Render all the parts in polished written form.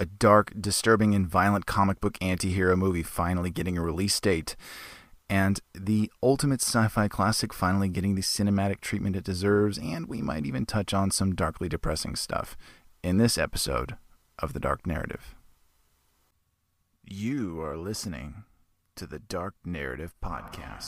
A dark, disturbing, and violent comic book anti-hero movie finally getting a release date. And the ultimate sci-fi classic finally getting the cinematic treatment it deserves, and we might even touch on some darkly depressing stuff in this episode of The Dark Narrative. You are listening to The Dark Narrative Podcast.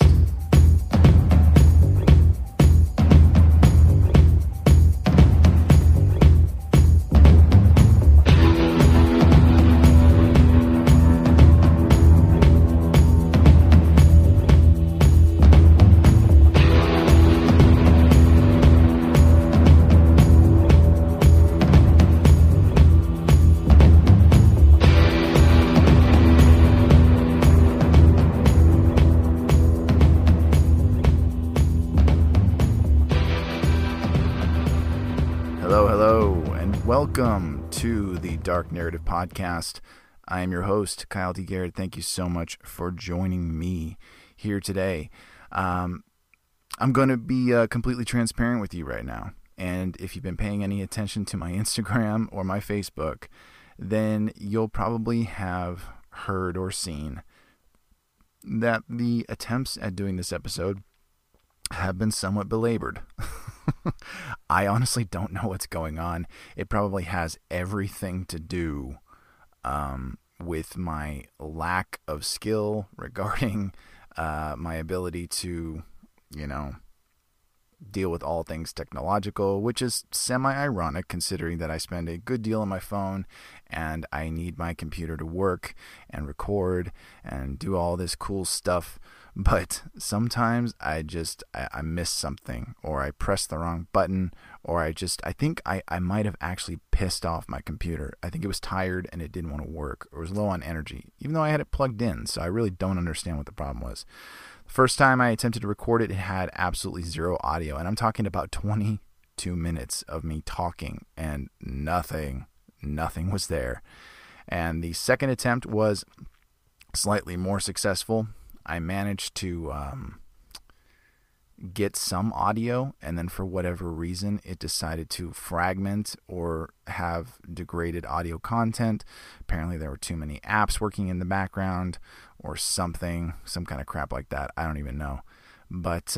Welcome to the Dark Narrative Podcast. I am your host, Kyle D. Garrett. Thank you so much for joining me here today. I'm going to be completely transparent with you right now. And if you've been paying any attention to my Instagram or my Facebook, then you'll probably have heard or seen that the attempts at doing this episode have been somewhat belabored. I honestly don't know what's going on. It probably has everything to do with my lack of skill regarding my ability to, deal with all things technological, which is semi-ironic considering that I spend a good deal on my phone and I need my computer to work and record and do all this cool stuff. But sometimes I miss something, or I press the wrong button, or I think I might have actually pissed off my computer. I think it was tired and it didn't want to work, or it was low on energy, even though I had it plugged in. So I really don't understand what the problem was. The first time I attempted to record it, it had absolutely zero audio, and I'm talking about 22 minutes of me talking, and nothing was there. And the second attempt was slightly more successful. I managed to get some audio, and then for whatever reason, it decided to fragment or have degraded audio content. Apparently, there were too many apps working in the background or something, some kind of crap like that. I don't even know. But,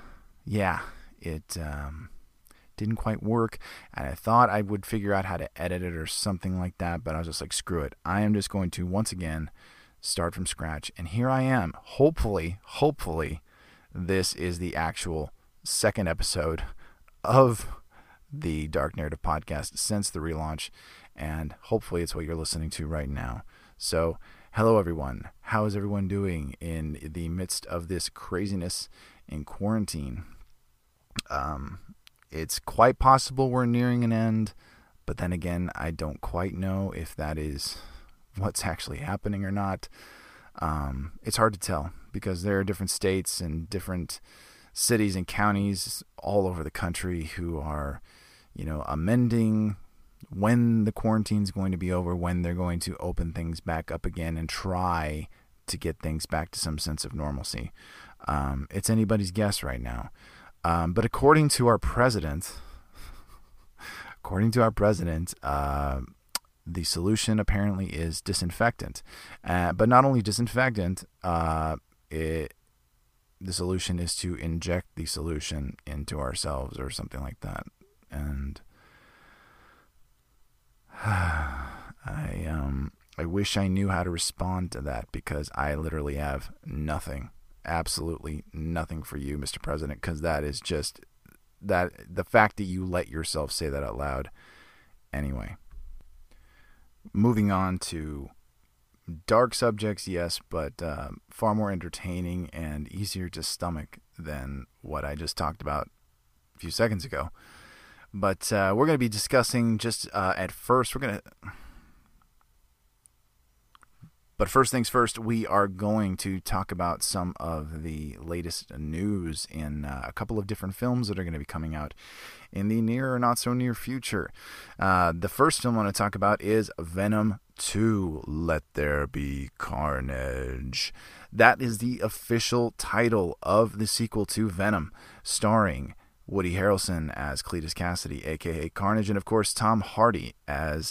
it didn't quite work, and I thought I would figure out how to edit it or something like that, but I was just like, screw it. I am just going to, once again, start from scratch. And here I am. Hopefully, this is the actual second episode of the Dark Narrative Podcast since the relaunch, and hopefully it's what you're listening to right now. So, hello everyone. How is everyone doing in the midst of this craziness in quarantine? It's quite possible we're nearing an end, but then again, I don't quite know if that is what's actually happening or not. It's hard to tell because there are different states and different cities and counties all over the country who are, amending when the quarantine's going to be over, when they're going to open things back up again and try to get things back to some sense of normalcy. It's anybody's guess right now. But according to our president, the solution apparently is disinfectant. But not only disinfectant, the solution is to inject the solution into ourselves or something like that. And I wish I knew how to respond to that, because I literally have nothing, absolutely nothing for you, Mr. President, because that is just that the fact that you let yourself say that out loud. Anyway. Moving on to dark subjects, yes, but far more entertaining and easier to stomach than what I just talked about a few seconds ago. But we're going to be discussing But first things first, we are going to talk about some of the latest news in a couple of different films that are going to be coming out in the near or not so near future. The first film I want to talk about is Venom 2, Let There Be Carnage. That is the official title of the sequel to Venom, starring Woody Harrelson as Cletus Cassidy, aka Carnage, and of course Tom Hardy as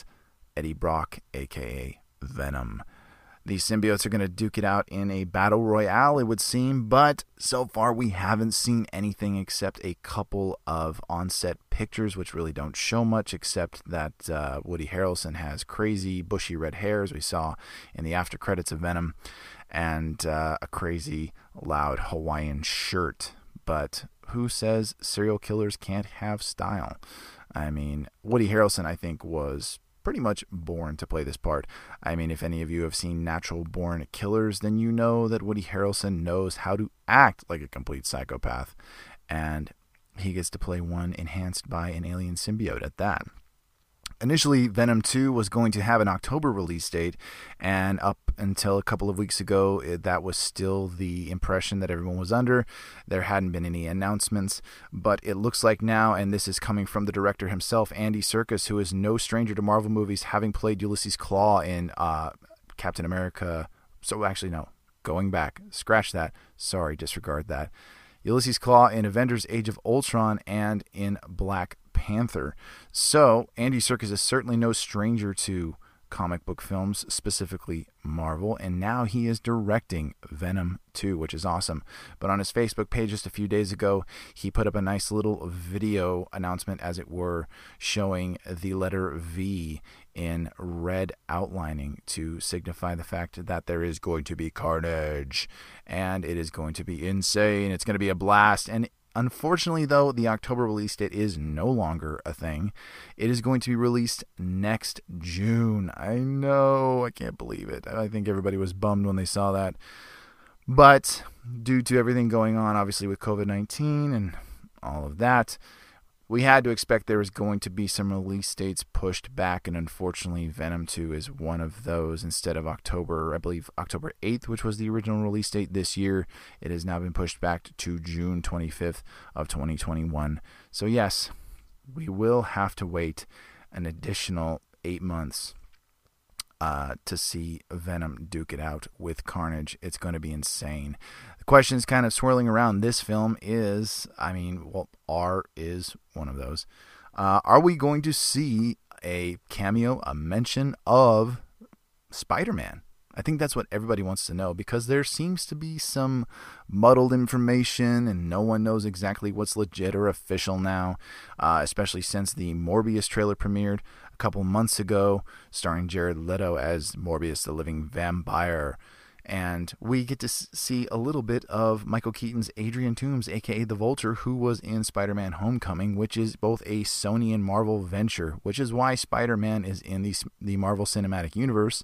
Eddie Brock, aka Venom. These symbiotes are going to duke it out in a battle royale, it would seem, but so far we haven't seen anything except a couple of on-set pictures, which really don't show much, except that Woody Harrelson has crazy bushy red hair, as we saw in the after credits of Venom, and a crazy loud Hawaiian shirt. But who says serial killers can't have style? I mean, Woody Harrelson, I think, was pretty much born to play this part. I mean, if any of you have seen Natural Born Killers, then you know that Woody Harrelson knows how to act like a complete psychopath. And he gets to play one enhanced by an alien symbiote at that. Initially, Venom 2 was going to have an October release date, and up until a couple of weeks ago, that was still the impression that everyone was under. There hadn't been any announcements, but it looks like now, and this is coming from the director himself, Andy Serkis, who is no stranger to Marvel movies, having played Ulysses Klaue in Captain America. So actually, no, going back, scratch that. Sorry, disregard that. Ulysses Klaue in Avengers Age of Ultron and in Black Panther. So Andy Serkis is certainly no stranger to comic book films, specifically Marvel, and now he is directing Venom 2, which is awesome. But on his Facebook page just a few days ago, he put up a nice little video announcement, as it were, showing the letter V in red outlining to signify the fact that there is going to be carnage, and it is going to be insane. It's going to be a blast. And unfortunately, though, the October release date is no longer a thing. It is going to be released next June. I know, I can't believe it. I think everybody was bummed when they saw that. But due to everything going on, obviously, with COVID-19 and all of that, we had to expect there was going to be some release dates pushed back, and unfortunately Venom 2 is one of those. Instead of October 8th, which was the original release date this year, it has now been pushed back to June 25th of 2021. So yes, we will have to wait an additional 8 months to see Venom duke it out with Carnage. It's going to be insane. The questions kind of swirling around this film is, R is one of those. Are we going to see a cameo, a mention of Spider-Man? I think that's what everybody wants to know, because there seems to be some muddled information and no one knows exactly what's legit or official now, especially since the Morbius trailer premiered a couple months ago, starring Jared Leto as Morbius the Living Vampire. And we get to see a little bit of Michael Keaton's Adrian Toomes, a.k.a. The Vulture, who was in Spider-Man Homecoming, which is both a Sony and Marvel venture, which is why Spider-Man is in the Marvel Cinematic Universe.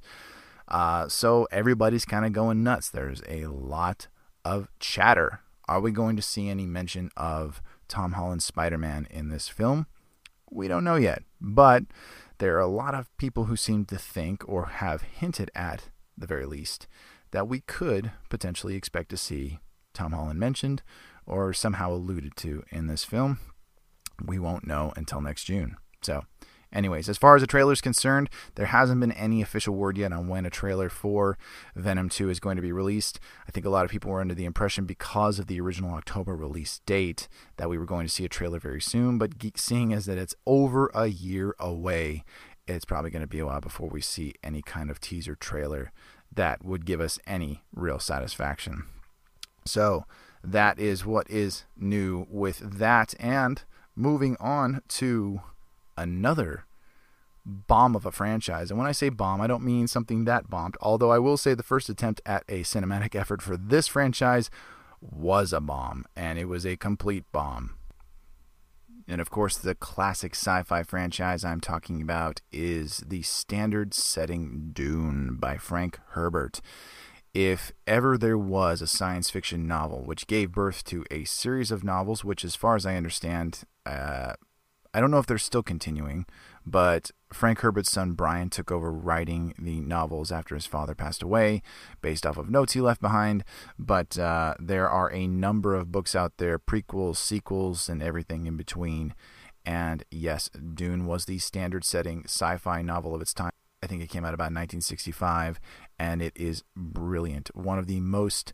So everybody's kind of going nuts. There's a lot of chatter. Are we going to see any mention of Tom Holland's Spider-Man in this film? We don't know yet, but there are a lot of people who seem to think, or have hinted at the very least, that we could potentially expect to see Tom Holland mentioned or somehow alluded to in this film. We won't know until next June. So anyways, as far as the trailer is concerned, there hasn't been any official word yet on when a trailer for Venom 2 is going to be released. I think a lot of people were under the impression, because of the original October release date, that we were going to see a trailer very soon. But seeing as that it's over a year away, it's probably going to be a while before we see any kind of teaser trailer that would give us any real satisfaction. So that is what is new with that. And moving on to another bomb of a franchise. And when I say bomb, I don't mean something that bombed, although I will say the first attempt at a cinematic effort for this franchise was a bomb, and it was a complete bomb. And of course, the classic sci-fi franchise I'm talking about is the standard-setting Dune by Frank Herbert. If ever there was a science fiction novel which gave birth to a series of novels, which as far as I understand, I don't know if they're still continuing, but Frank Herbert's son Brian took over writing the novels after his father passed away, based off of notes he left behind. But there are a number of books out there, prequels, sequels, and everything in between. And yes, Dune was the standard-setting sci-fi novel of its time. I think it came out about 1965, and it is brilliant. One of the most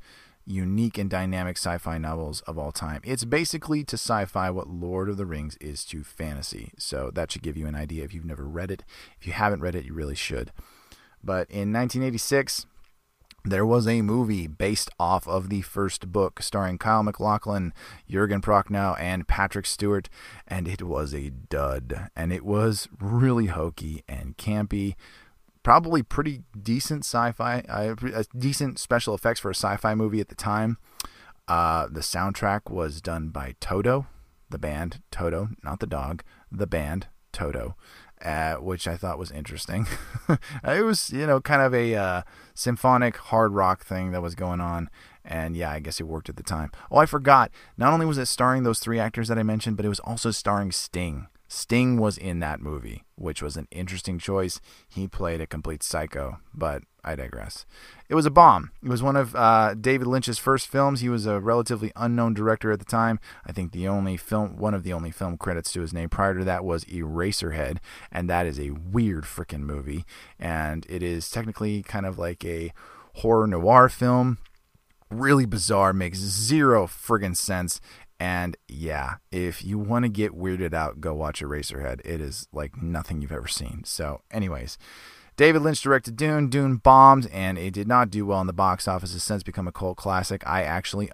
unique and dynamic sci-fi novels of all time. It's basically to sci-fi what Lord of the Rings is to fantasy. So that should give you an idea if you've never read it. If you haven't read it, you really should. But in 1986, there was a movie based off of the first book starring Kyle MacLachlan, Jürgen Prochnow, and Patrick Stewart, and it was a dud. And it was really hokey and campy. Probably pretty decent sci-fi, decent special effects for a sci-fi movie at the time. The soundtrack was done by Toto, the band Toto, not the dog, the band Toto, which I thought was interesting. It was, kind of a symphonic hard rock thing that was going on. And yeah, I guess it worked at the time. Oh, I forgot. Not only was it starring those three actors that I mentioned, but it was also starring Sting. Sting was in that movie, which was an interesting choice. He played a complete psycho, but I digress. It was a bomb. It was one of David Lynch's first films. He was a relatively unknown director at the time. I think one of the only film credits to his name prior to that was Eraserhead, and that is a weird freaking movie. And it is technically kind of like a horror noir film. Really bizarre, makes zero friggin' sense. And yeah, if you want to get weirded out, go watch Eraserhead. It is like nothing you've ever seen. So anyways, David Lynch directed Dune. Dune bombed, and it did not do well in the box office. It's since become a cult classic. I actually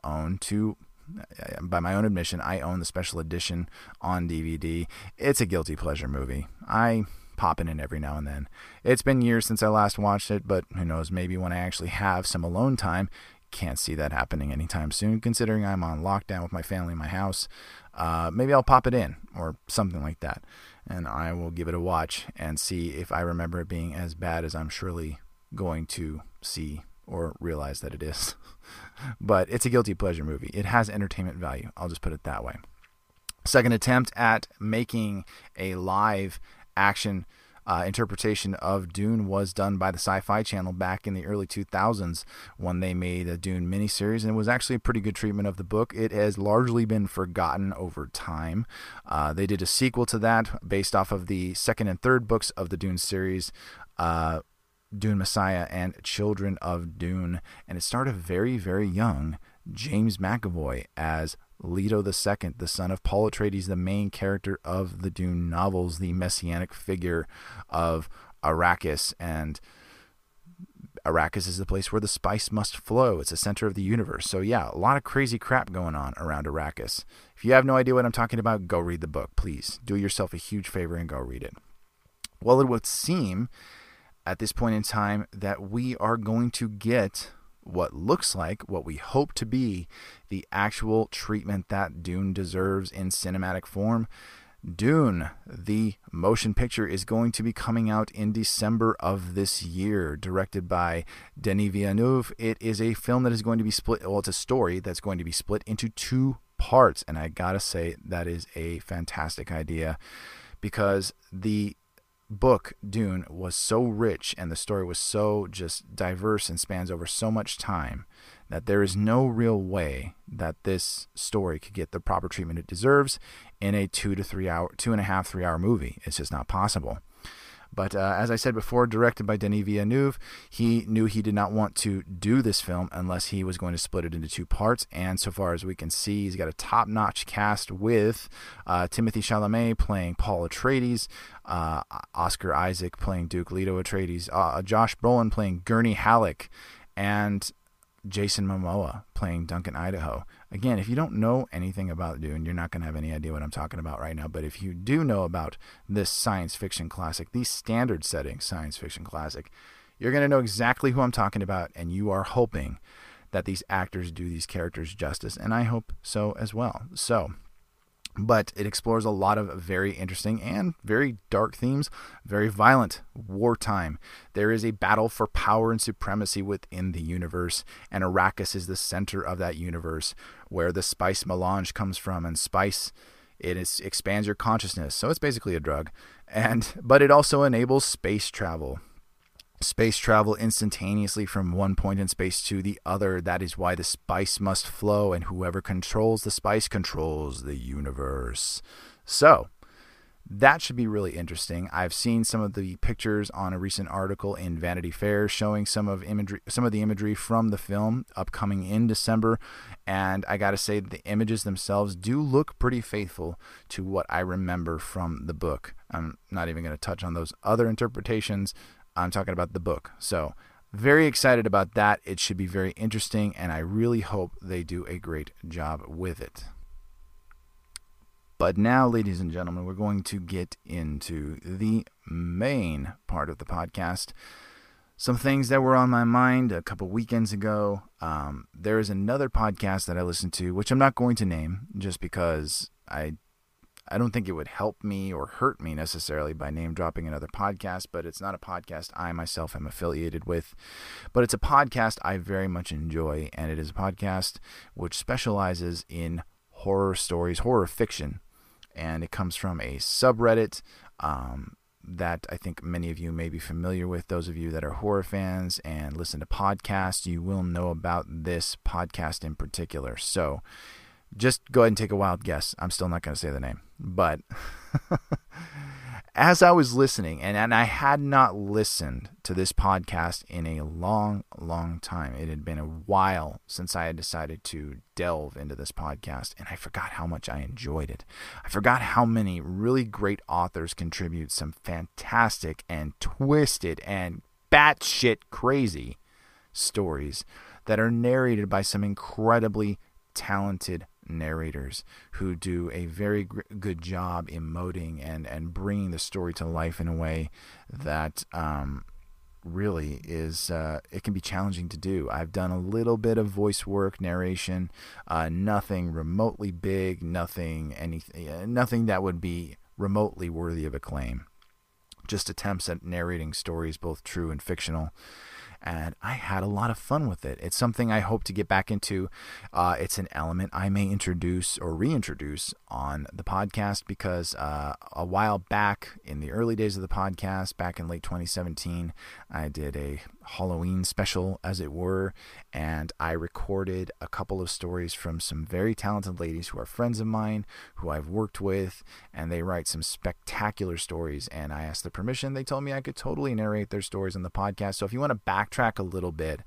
by my own admission, I own the special edition on DVD. It's a guilty pleasure movie. I pop it in every now and then. It's been years since I last watched it, but who knows, maybe when I actually have some alone time. Can't see that happening anytime soon, considering I'm on lockdown with my family in my house. Maybe I'll pop it in or something like that, and I will give it a watch and see if I remember it being as bad as I'm surely going to see or realize that it is. But it's a guilty pleasure movie. It has entertainment value. I'll just put it that way. Second attempt at making a live action interpretation of Dune was done by the Sci-Fi Channel back in the early 2000s when they made a Dune miniseries, and it was actually a pretty good treatment of the book. It has largely been forgotten over time. They did a sequel to that based off of the second and third books of the Dune series, Dune Messiah and Children of Dune, and it starred a very, very young James McAvoy as Leto II, the son of Paul Atreides, the main character of the Dune novels, the messianic figure of Arrakis. And Arrakis is the place where the spice must flow. It's the center of the universe. So yeah, a lot of crazy crap going on around Arrakis. If you have no idea what I'm talking about, go read the book. Please do yourself a huge favor and go read it. Well, it would seem at this point in time that we are going to get what looks like, what we hope to be, the actual treatment that Dune deserves in cinematic form. Dune, the motion picture, is going to be coming out in December of this year, directed by Denis Villeneuve. It is a film that is going to be split, well, it's a story that's going to be split into two parts, and I gotta say that is a fantastic idea, because the book Dune was so rich and the story was so just diverse and spans over so much time that there is no real way that this story could get the proper treatment it deserves in a 2.5 3 hour movie. It's just not possible. But as I said before, directed by Denis Villeneuve, he knew he did not want to do this film unless he was going to split it into two parts. And so far as we can see, he's got a top-notch cast with Timothée Chalamet playing Paul Atreides, Oscar Isaac playing Duke Leto Atreides, Josh Brolin playing Gurney Halleck, and Jason Momoa playing Duncan Idaho. Again, if you don't know anything about Dune, you're not going to have any idea what I'm talking about right now. But if you do know about this science fiction classic, the standard setting science fiction classic, you're going to know exactly who I'm talking about, and you are hoping that these actors do these characters justice, and I hope so as well. But it explores a lot of very interesting and very dark themes, very violent wartime. There is a battle for power and supremacy within the universe, and Arrakis is the center of that universe where the spice melange comes from. And spice, expands your consciousness, so it's basically a drug. But it also enables space travel. Space travel instantaneously from one point in space to the other. That is why the spice must flow, and whoever controls the spice controls the universe. So, that should be really interesting. I've seen some of the pictures on a recent article in Vanity Fair showing some of the imagery from the film upcoming in December, and I got to say the images themselves do look pretty faithful to what I remember from the book. I'm not even going to touch on those other interpretations. I'm talking about the book. So, very excited about that. It should be very interesting, and I really hope they do a great job with it. But now, ladies and gentlemen, we're going to get into the main part of the podcast. Some things that were on my mind a couple weekends ago. There is another podcast that I listened to, which I'm not going to name just because I don't think it would help me or hurt me necessarily by name dropping another podcast, but it's not a podcast I myself am affiliated with. But it's a podcast I very much enjoy, and it is a podcast which specializes in horror stories, horror fiction. And it comes from a subreddit that I think many of you may be familiar with. Those of you that are horror fans and listen to podcasts, you will know about this podcast in particular. So just go ahead and take a wild guess. I'm still not going to say the name. But as I was listening, and I had not listened to this podcast in a long, long time. It had been a while since I had decided to delve into this podcast, and I forgot how much I enjoyed it. I forgot how many really great authors contribute some fantastic and twisted and batshit crazy stories that are narrated by some incredibly talented narrators who do a very good job emoting and bringing the story to life in a way that really is it can be challenging to do. I've done a little bit of voice work, narration, nothing remotely big, nothing that would be remotely worthy of acclaim. Just attempts at narrating stories, both true and fictional. And I had a lot of fun with it. It's something I hope to get back into. It's an element I may introduce or reintroduce on the podcast because a while back, in the early days of the podcast, back in late 2017, I did a Halloween special, as it were, and I recorded a couple of stories from some very talented ladies who are friends of mine, who I've worked with, and they write some spectacular stories, and I asked their permission. They told me I could totally narrate their stories on the podcast. So if you want to backtrack a little bit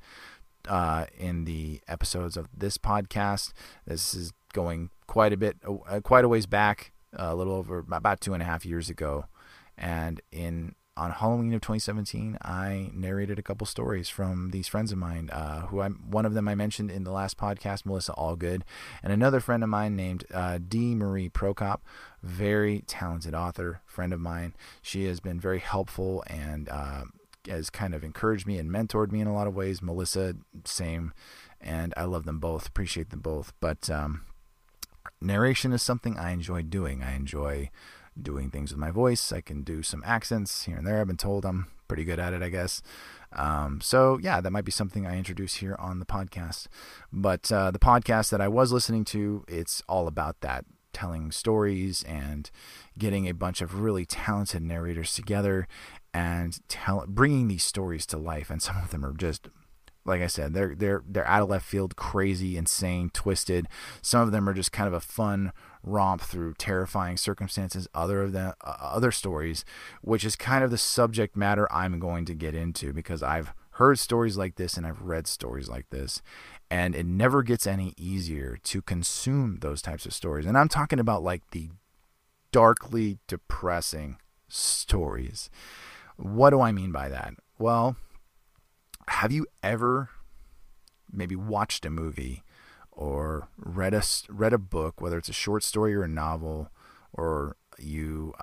in the episodes of this podcast, this is going quite a ways back, a little over about 2.5 years ago, and on Halloween of 2017, I narrated a couple stories from these friends of mine, one of them I mentioned in the last podcast, Melissa Allgood, and another friend of mine named D. Marie Prokop, very talented author, friend of mine. She has been very helpful and has kind of encouraged me and mentored me in a lot of ways. Melissa, same, and I love them both, appreciate them both. But narration is something I enjoy doing. I enjoy doing things with my voice. I can do some accents here and there. I've been told I'm pretty good at it, I guess. So yeah, that might be something I introduce here on the podcast. But the podcast that I was listening to, it's all about that, telling stories and getting a bunch of really talented narrators together and bringing these stories to life. And some of them are just, like I said, they're out of left field, crazy, insane, twisted. Some of them are just kind of a fun romp through terrifying circumstances. Other stories, which is kind of the subject matter I'm going to get into, because I've heard stories like this and I've read stories like this, and it never gets any easier to consume those types of stories. And I'm talking about like the darkly depressing stories. What do I mean by that? Well, have you ever maybe watched a movie or read a book, whether it's a short story or a novel, or you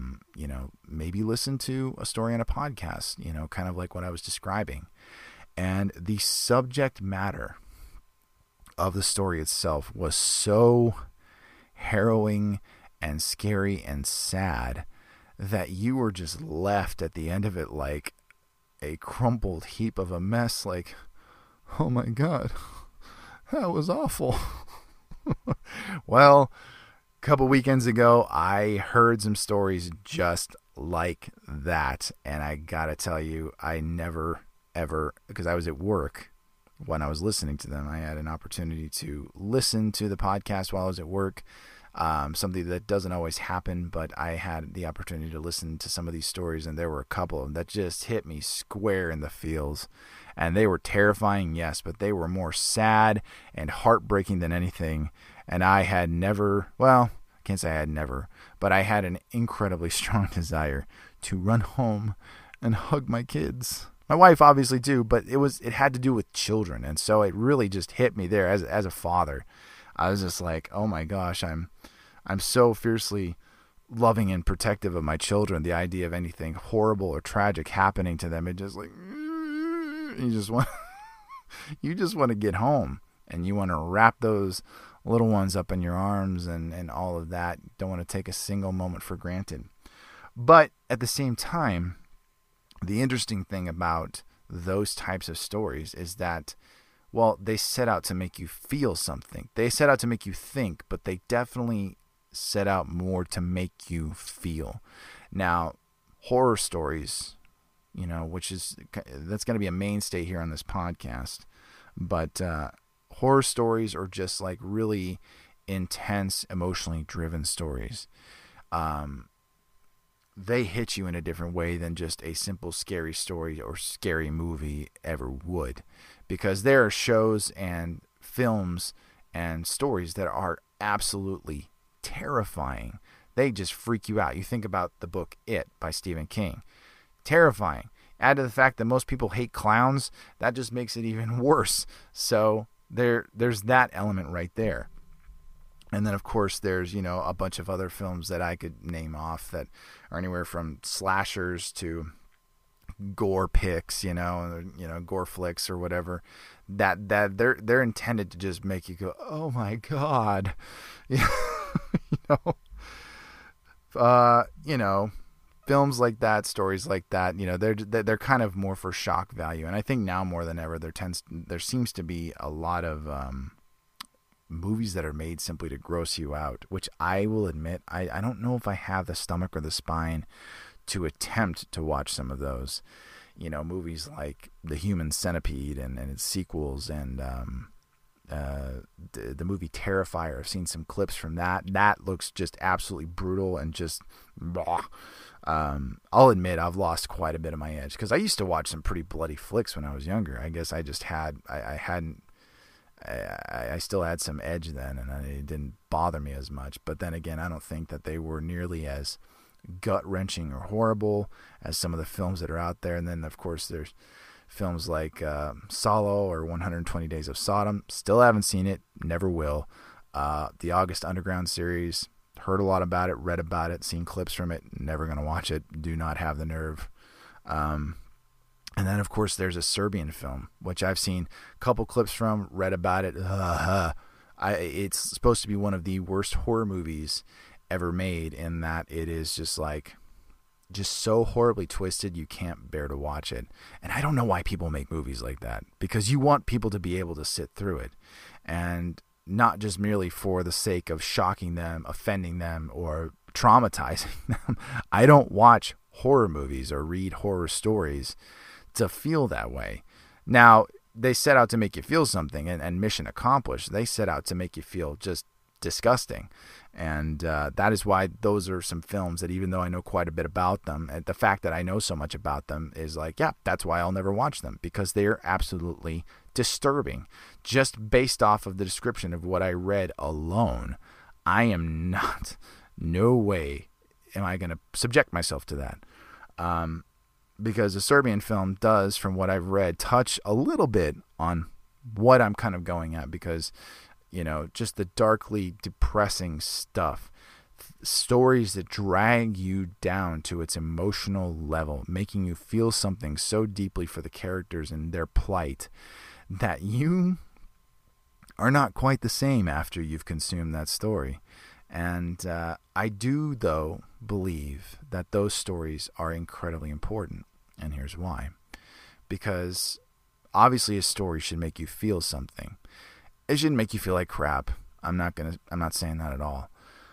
maybe listened to a story on a podcast, kind of like what I was describing, and the subject matter of the story itself was so harrowing and scary and sad that you were just left at the end of it like a crumpled heap of a mess, like, oh my God, that was awful. Well, a couple weekends ago, I heard some stories just like that, and I gotta tell you, I never, ever, because I was at work when I was listening to them, I had an opportunity to listen to the podcast while I was at work. Something that doesn't always happen, but I had the opportunity to listen to some of these stories, and there were a couple of them that just hit me square in the feels. And they were terrifying, yes, but they were more sad and heartbreaking than anything. And I had never, well, I can't say I had never, but I had an incredibly strong desire to run home and hug my kids. My wife obviously too, but it had to do with children. And so it really just hit me there as a father. I was just like, oh my gosh, I'm so fiercely loving and protective of my children. The idea of anything horrible or tragic happening to them, it just like, you just want to get home, and you want to wrap those little ones up in your arms and all of that. You don't want to take a single moment for granted. But at the same time, the interesting thing about those types of stories is that, well, they set out to make you feel something. They set out to make you think, but they definitely set out more to make you feel. Now, horror stories, that's going to be a mainstay here on this podcast, but horror stories are just like really intense, emotionally driven stories. They hit you in a different way than just a simple scary story or scary movie ever would, because there are shows and films and stories that are absolutely terrifying. They just freak you out. You think about the book It by Stephen King. Terrifying. Add to the fact that most people hate clowns, that just makes it even worse. So there's that element right there. And then, of course, there's, a bunch of other films that I could name off that are anywhere from slashers to gore picks, gore flicks or whatever, that they're intended to just make you go, oh my God. Films like that, stories like that, they're kind of more for shock value. And I think now more than ever, there seems to be a lot of movies that are made simply to gross you out, which I will admit, I don't know if I have the stomach or the spine to attempt to watch some of those, movies like The Human Centipede and its sequels, and the movie Terrifier. I've seen some clips from that. That looks just absolutely brutal and just blah. I'll admit I've lost quite a bit of my edge, because I used to watch some pretty bloody flicks when I was younger. I guess I just I still had some edge then, and it didn't bother me as much. But then again, I don't think that they were nearly as gut-wrenching or horrible as some of the films that are out there. And then, of course, there's films like Solo or 120 Days of Sodom. Still haven't seen it, never will. The August Underground series, heard a lot about it, read about it, seen clips from it, never going to watch it, do not have the nerve. And then, of course, there's a Serbian film, which I've seen a couple clips from, read about it. It's supposed to be one of the worst horror movies ever made, in that it is just so horribly twisted you can't bear to watch it. And I don't know why people make movies like that, because you want people to be able to sit through it, and not just merely for the sake of shocking them, offending them, or traumatizing them. I don't watch horror movies or read horror stories to feel that way. Now, they set out to make you feel something, and mission accomplished. They set out to make you feel just disgusting. And that is why those are some films that, even though I know quite a bit about them, and the fact that I know so much about them is like, yeah, that's why I'll never watch them, because they are absolutely disturbing. Just based off of the description of what I read alone, I am not, no way am I going to subject myself to that. Because the Serbian film does, from what I've read, touch a little bit on what I'm kind of going at, because, just the darkly depressing stuff, stories that drag you down to its emotional level, making you feel something so deeply for the characters and their plight that you are not quite the same after you've consumed that story. And I do, though, believe that those stories are incredibly important. And here's why. Because obviously a story should make you feel something. It shouldn't make you feel like crap. I'm not saying that at all.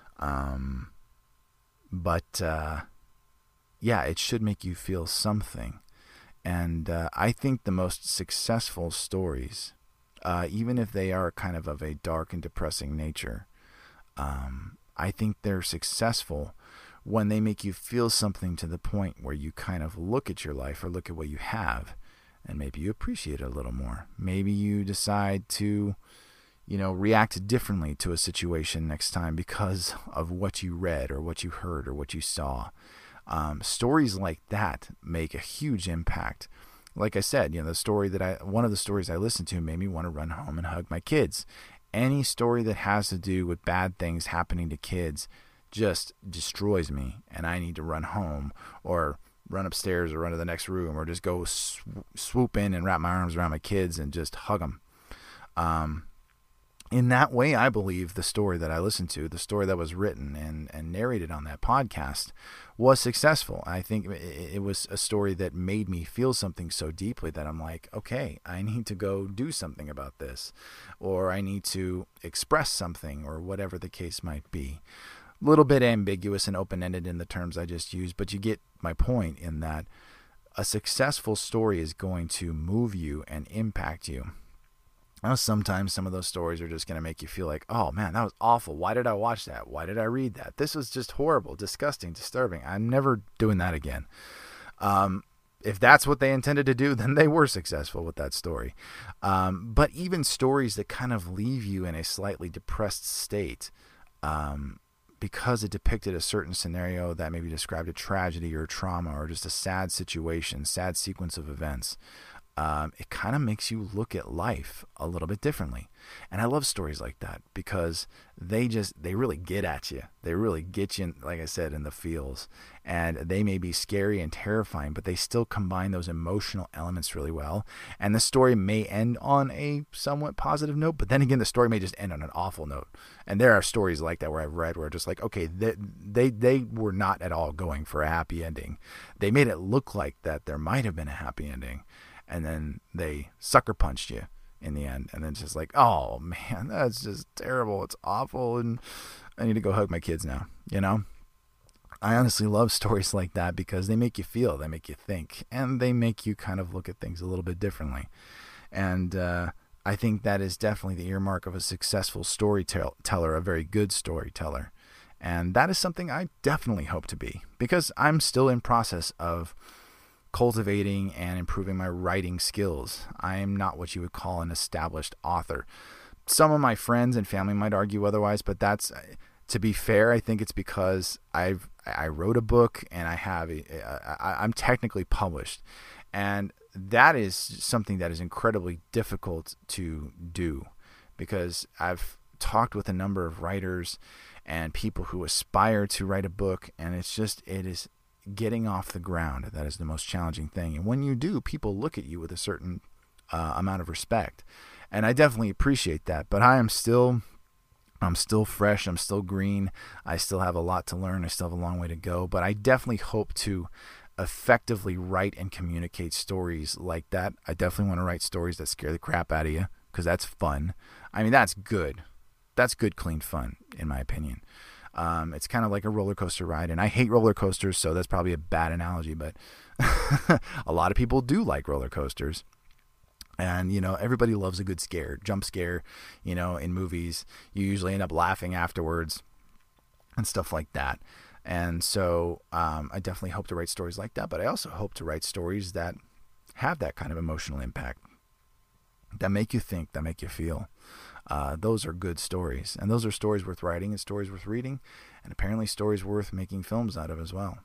But yeah, it should make you feel something. And I think the most successful even if they are kind of a dark and depressing nature, I think they're successful when they make you feel something to the point where you kind of look at your life or look at what you have and maybe you appreciate it a little more. Maybe you decide to, react differently to a situation next time because of what you read or what you heard or what you saw. Stories like that make a huge impact. Like I said, one of the stories I listened to made me want to run home and hug my kids. Any story that has to do with bad things happening to kids just destroys me, and I need to run home or run upstairs or run to the next room or just go swoop in and wrap my arms around my kids and just hug them. In that way, I believe the story that I listened to, the story that was written and narrated on that podcast, was successful. I think it was a story that made me feel something so deeply that I'm like, okay, I need to go do something about this, or I need to express something, or whatever the case might be. A little bit ambiguous and open-ended in the terms I just used, but you get my point in that a successful story is going to move you and impact you. Now, sometimes some of those stories are just going to make you feel like, oh man, that was awful. Why did I watch that? Why did I read that? This was just horrible, disgusting, disturbing. I'm never doing that again. If that's what they intended to do, then they were successful with that story. But even stories that kind of leave you in a slightly depressed state, because it depicted a certain scenario that maybe described a tragedy or a trauma or just a sad situation, sad sequence of events, it kind of makes you look at life a little bit differently. And I love stories like that because they really get at you. They really get you, like I said, in the feels. And they may be scary and terrifying, but they still combine those emotional elements really well. And the story may end on a somewhat positive note, but then again, the story may just end on an awful note. And there are stories like that where I've read where just like, okay, they were not at all going for a happy ending. They made it look like that there might have been a happy ending. And then they sucker punched you in the end. And then it's just like, oh man, that's just terrible. It's awful. And I need to go hug my kids now. I honestly love stories like that because they make you feel, they make you think, and they make you kind of look at things a little bit differently. And I think that is definitely the earmark of a successful storyteller, a very good storyteller. And that is something I definitely hope to be, because I'm still in process of cultivating and improving my writing skills. I am not what you would call an established author. Some of my friends and family might argue otherwise, but that's, to be fair, I think it's because I wrote a book and I'm technically published, and that is something that is incredibly difficult to do, because I've talked with a number of writers and people who aspire to write a book, and it is getting off the ground that is the most challenging thing. And when you do, people look at you with a certain amount of respect, and I definitely appreciate that. But I'm still fresh, I'm still green, I still have a lot to learn, I still have a long way to go, but I definitely hope to effectively write and communicate stories like that. I definitely want to write stories that scare the crap out of you, because that's fun. I mean, that's good, clean fun, in my opinion. It's kind of like a roller coaster ride, and I hate roller coasters, so that's probably a bad analogy, but a lot of people do like roller coasters. And, everybody loves a good jump scare, in movies. You usually end up laughing afterwards and stuff like that. And so I definitely hope to write stories like that, but I also hope to write stories that have that kind of emotional impact, that make you think, that make you feel. Those are good stories, and those are stories worth writing and stories worth reading, and apparently stories worth making films out of as well.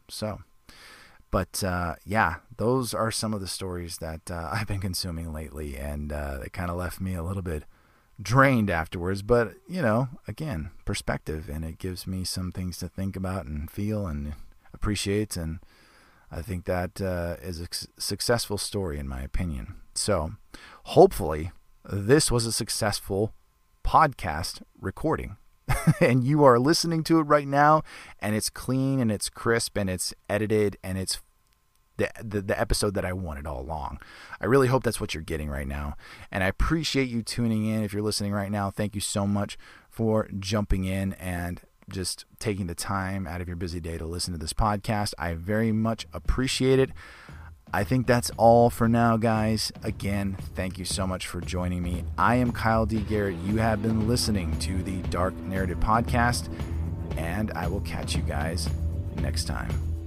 But those are some of the stories that I've been consuming lately, and they kind of left me a little bit drained afterwards. But, again, perspective, and it gives me some things to think about and feel and appreciate, and I think that is a successful story in my opinion. So hopefully this was a successful podcast recording. And you are listening to it right now, and it's clean and it's crisp and it's edited, and it's the episode that I wanted all along. I really hope that's what you're getting right now, and I appreciate you tuning in. If you're listening right now, thank you so much for jumping in and just taking the time out of your busy day to listen to this podcast. I very much appreciate it. I think that's all for now, guys. Again, thank you so much for joining me. I am Kyle D. Garrett. You have been listening to the Dark Narrative Podcast, and I will catch you guys next time.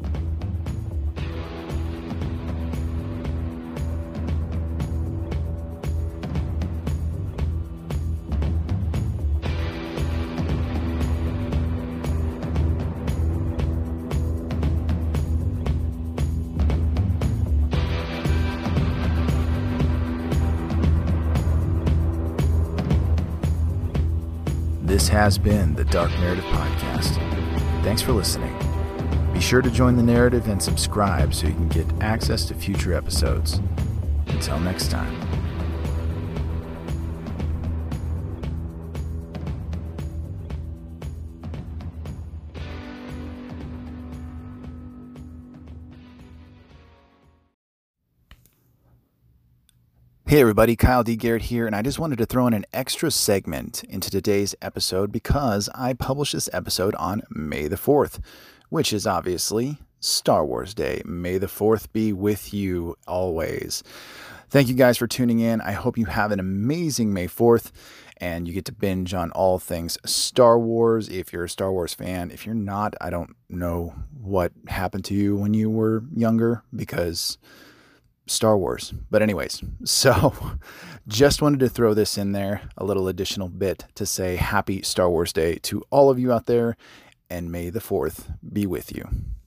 This has been the Dark Narrative Podcast. Thanks for listening. Be sure to join the narrative and subscribe so you can get access to future episodes. Until next time. Hey everybody, Kyle D. Garrett here, and I just wanted to throw in an extra segment into today's episode because I published this episode on May the 4th, which is obviously Star Wars Day. May the 4th be with you always. Thank you guys for tuning in. I hope you have an amazing May 4th and you get to binge on all things Star Wars if you're a Star Wars fan. If you're not, I don't know what happened to you when you were younger because Star Wars. But anyways, so just wanted to throw this in there, a little additional bit to say happy Star Wars Day to all of you out there, and may the 4th be with you.